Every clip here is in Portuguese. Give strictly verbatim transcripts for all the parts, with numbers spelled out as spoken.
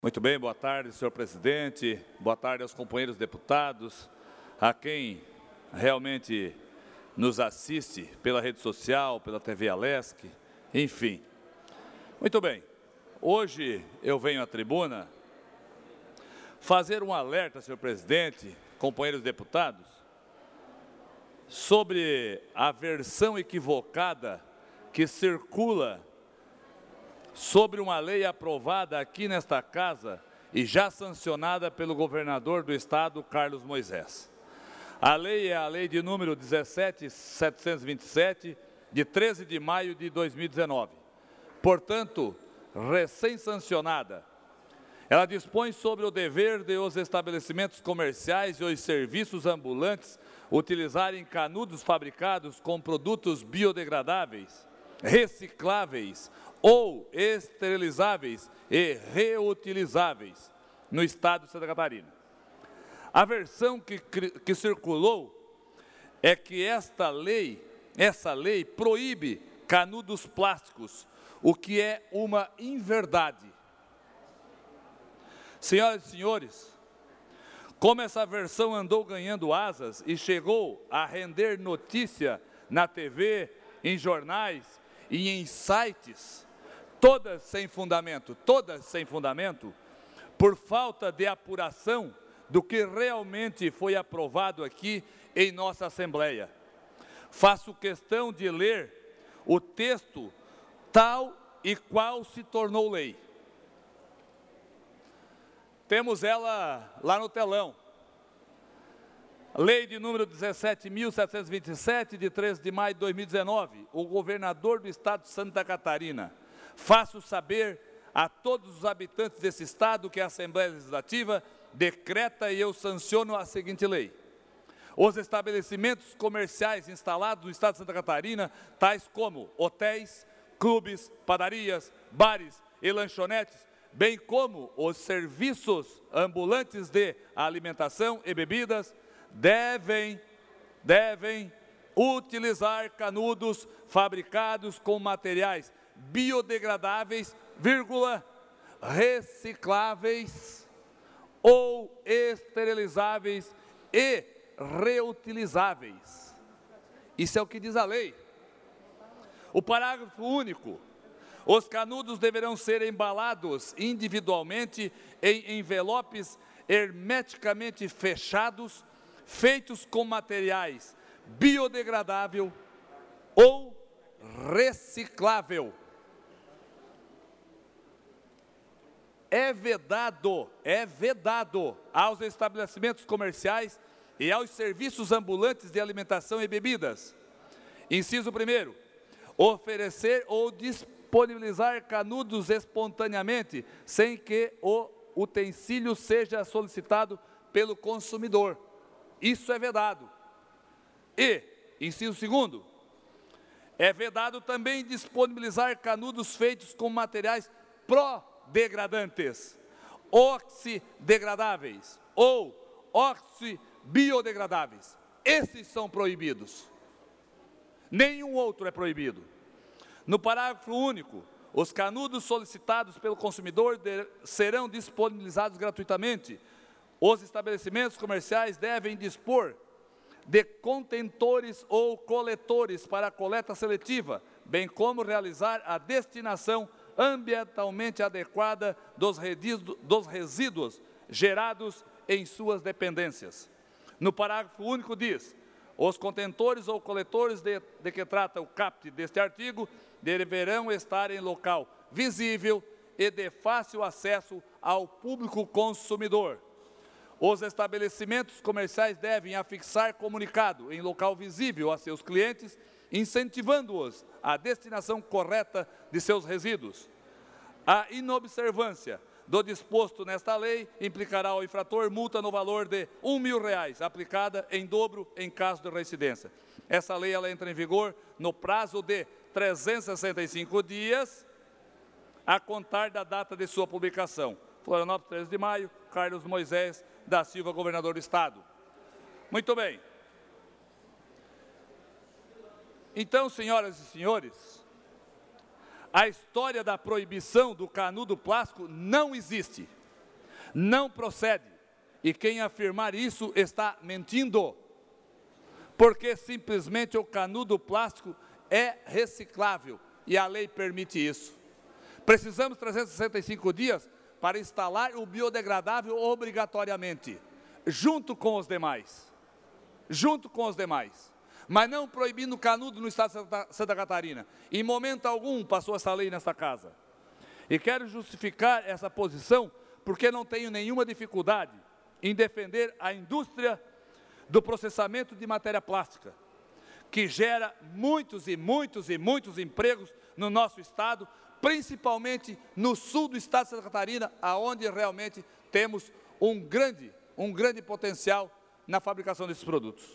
Muito bem, boa tarde, senhor presidente, boa tarde aos companheiros deputados, a quem realmente nos assiste pela rede social, pela T V Alesc, enfim. Muito bem, hoje eu venho à tribuna fazer um alerta, senhor presidente, companheiros deputados, sobre a versão equivocada que circula sobre uma lei aprovada aqui nesta casa e já sancionada pelo governador do estado, Carlos Moisés. A lei é a lei de número dezessete mil setecentos e vinte e sete, de treze de maio de dois mil e dezenove. Portanto, recém-sancionada. Ela dispõe sobre o dever de os estabelecimentos comerciais e os serviços ambulantes utilizarem canudos fabricados com produtos biodegradáveis, recicláveis ou esterilizáveis e reutilizáveis no estado de Santa Catarina. A versão que, que circulou é que esta lei, essa lei proíbe canudos plásticos, o que é uma inverdade. Senhoras e senhores, como essa versão andou ganhando asas e chegou a render notícia na T V, em jornais e em sites, todas sem fundamento, todas sem fundamento, por falta de apuração do que realmente foi aprovado aqui em nossa Assembleia. Faço questão de ler o texto tal e qual se tornou lei. Temos ela lá no telão. Lei de número dezessete mil setecentos e vinte e sete, de treze de maio de dois mil e dezenove, o governador do estado de Santa Catarina. Faço saber a todos os habitantes desse estado que a Assembleia Legislativa decreta e eu sanciono a seguinte lei. Os estabelecimentos comerciais instalados no estado de Santa Catarina, tais como hotéis, clubes, padarias, bares e lanchonetes, bem como os serviços ambulantes de alimentação e bebidas, devem, devem utilizar canudos fabricados com materiais biodegradáveis, vírgula, recicláveis ou esterilizáveis e reutilizáveis. Isso é o que diz a lei. O parágrafo único. Os canudos deverão ser embalados individualmente em envelopes hermeticamente fechados, feitos com materiais biodegradável ou reciclável. É vedado, é vedado aos estabelecimentos comerciais e aos serviços ambulantes de alimentação e bebidas. Inciso primeiro, oferecer ou disponibilizar canudos espontaneamente, sem que o utensílio seja solicitado pelo consumidor. Isso é vedado. E, inciso segundo, é vedado também disponibilizar canudos feitos com materiais prodegradantes, oxidegradáveis ou oxibiodegradáveis. Esses são proibidos. Nenhum outro é proibido. No parágrafo único, os canudos solicitados pelo consumidor de, serão disponibilizados gratuitamente. Os estabelecimentos comerciais devem dispor de contentores ou coletores para a coleta seletiva, bem como realizar a destinação ambientalmente adequada dos resíduos, dos resíduos gerados em suas dependências. No parágrafo único diz, os contentores ou coletores de, de que trata o caput deste artigo deverão estar em local visível e de fácil acesso ao público consumidor. Os estabelecimentos comerciais devem afixar comunicado em local visível a seus clientes, incentivando-os à destinação correta de seus resíduos. A inobservância do disposto nesta lei implicará ao infrator multa no valor de um mil reais, aplicada em dobro em caso de reincidência. Essa lei ela entra em vigor no prazo de trezentos e sessenta e cinco dias, a contar da data de sua publicação. Florianópolis, treze de maio, Carlos Moisés da Silva, governador do estado. Muito bem. Então, senhoras e senhores, a história da proibição do canudo plástico não existe. Não procede. E quem afirmar isso está mentindo. Porque simplesmente o canudo plástico é reciclável e a lei permite isso. Precisamos trezentos e sessenta e cinco dias para instalar o biodegradável obrigatoriamente, junto com os demais. Junto com os demais. Mas não proibindo o canudo no estado de Santa Catarina. Em momento algum passou essa lei nesta casa. E quero justificar essa posição porque não tenho nenhuma dificuldade em defender a indústria do processamento de matéria plástica, que gera muitos e muitos e muitos empregos no nosso estado, principalmente no sul do estado de Santa Catarina, aonde realmente temos um grande, um grande potencial na fabricação desses produtos.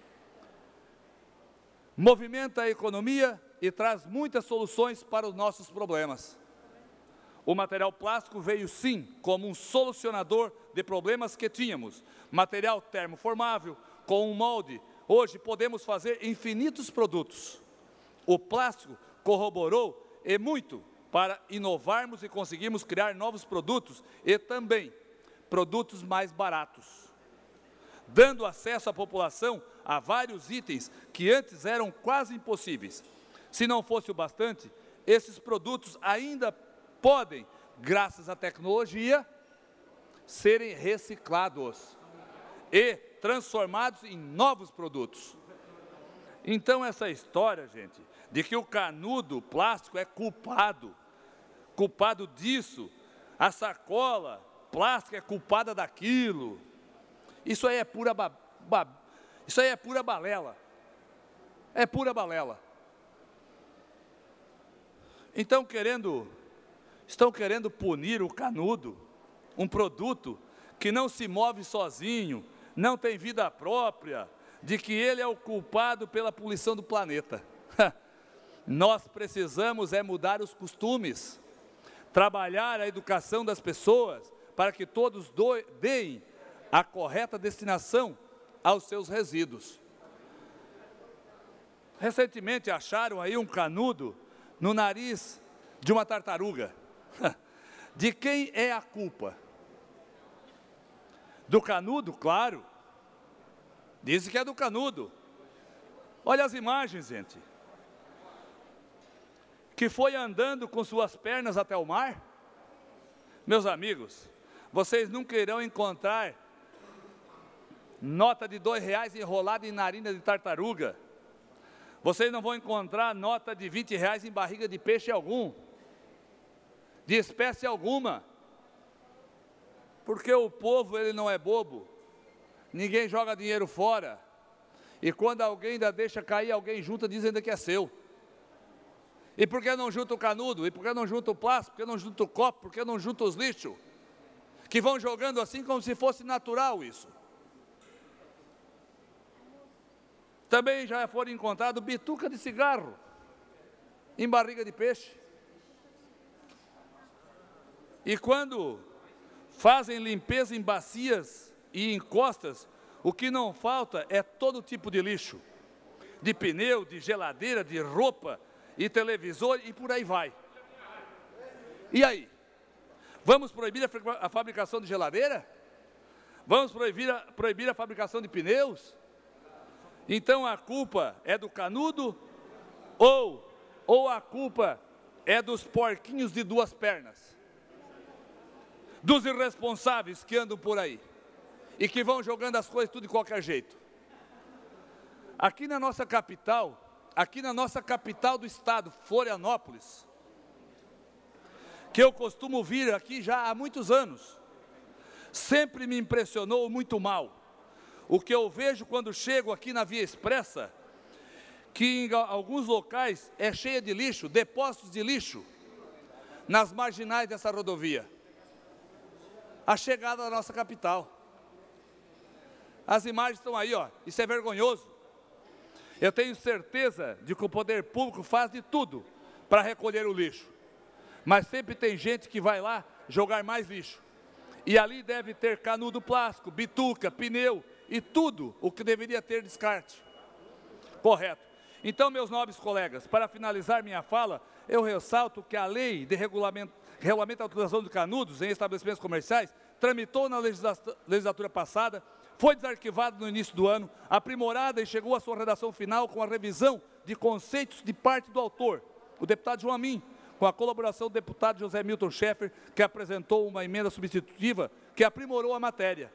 Movimenta a economia e traz muitas soluções para os nossos problemas. O material plástico veio sim como um solucionador de problemas que tínhamos. Material termoformável, com um molde, hoje podemos fazer infinitos produtos. O plástico corroborou e muito para inovarmos e conseguirmos criar novos produtos e também produtos mais baratos, dando acesso à população a vários itens que antes eram quase impossíveis. Se não fosse o bastante, esses produtos ainda podem, graças à tecnologia, serem reciclados e transformados em novos produtos. Então essa história, gente, de que o canudo plástico é culpado, culpado disso, a sacola plástica é culpada daquilo, isso aí é pura, ba, ba, isso aí é pura balela, é pura balela. Então querendo, estão querendo punir o canudo, um produto que não se move sozinho, não tem vida própria, de que ele é o culpado pela poluição do planeta. Nós precisamos é mudar os costumes, trabalhar a educação das pessoas, para que todos do, deem a correta destinação aos seus resíduos. Recentemente acharam aí um canudo no nariz de uma tartaruga. De quem é a culpa? Do canudo, claro. Dizem que é do canudo. Olha as imagens, gente. Que foi andando com suas pernas até o mar. Meus amigos, vocês nunca irão encontrar nota de dois reais enrolada em narina de tartaruga. Vocês não vão encontrar nota de vinte reais em barriga de peixe algum, de espécie alguma. Porque o povo, ele não é bobo. Ninguém joga dinheiro fora. E quando alguém ainda deixa cair, alguém junta, diz ainda que é seu. E por que não junta o canudo? E por que não junta o plástico? Por que não junta o copo? Por que não junta os lixos? Que vão jogando assim como se fosse natural isso. Também já foram encontrados bituca de cigarro em barriga de peixe. E quando fazem limpeza em bacias e em costas, o que não falta é todo tipo de lixo. De pneu, de geladeira, de roupa, e televisor e por aí vai. E aí? Vamos proibir a, a fabricação de geladeira? Vamos proibir a, proibir a fabricação de pneus? Então a culpa é do canudo ou, ou a culpa é dos porquinhos de duas pernas? Dos irresponsáveis que andam por aí e que vão jogando as coisas tudo de qualquer jeito. Aqui na nossa capital, aqui na nossa capital do estado, Florianópolis, que eu costumo vir aqui já há muitos anos, sempre me impressionou muito mal. O que eu vejo quando chego aqui na Via Expressa, que em alguns locais é cheia de lixo, depósitos de lixo, nas marginais dessa rodovia. A chegada da nossa capital. As imagens estão aí, ó, isso é vergonhoso. Eu tenho certeza de que o poder público faz de tudo para recolher o lixo. Mas sempre tem gente que vai lá jogar mais lixo. E ali deve ter canudo plástico, bituca, pneu e tudo o que deveria ter descarte. Correto. Então, meus nobres colegas, para finalizar minha fala, eu ressalto que a lei de regulamento, que regulamenta a utilização de canudos em estabelecimentos comerciais, tramitou na legisla- legislatura passada, foi desarquivado no início do ano, aprimorada e chegou à sua redação final com a revisão de conceitos de parte do autor, o deputado João Amin, com a colaboração do deputado José Milton Schaeffer, que apresentou uma emenda substitutiva que aprimorou a matéria.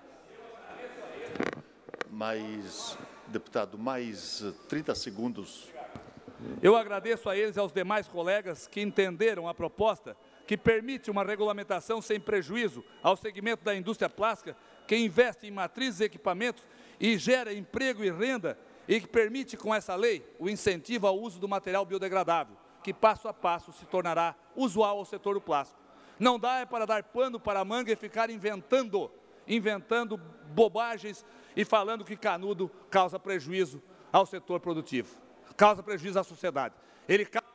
Mais, deputado, mais trinta segundos. Eu agradeço a eles e aos demais colegas que entenderam a proposta que permite uma regulamentação sem prejuízo ao segmento da indústria plástica, que investe em matrizes e equipamentos e gera emprego e renda, e que permite, com essa lei, o incentivo ao uso do material biodegradável, que passo a passo se tornará usual ao setor do plástico. Não dá é para dar pano para a manga e ficar inventando, inventando bobagens e falando que canudo causa prejuízo ao setor produtivo, causa prejuízo à sociedade. Ele